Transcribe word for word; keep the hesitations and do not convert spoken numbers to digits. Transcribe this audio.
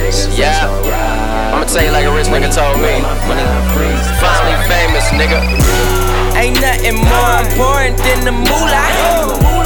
Yeah, I'ma tell you like a rich nigga told me. Finally famous, nigga. Ain't nothing more important than the moolah.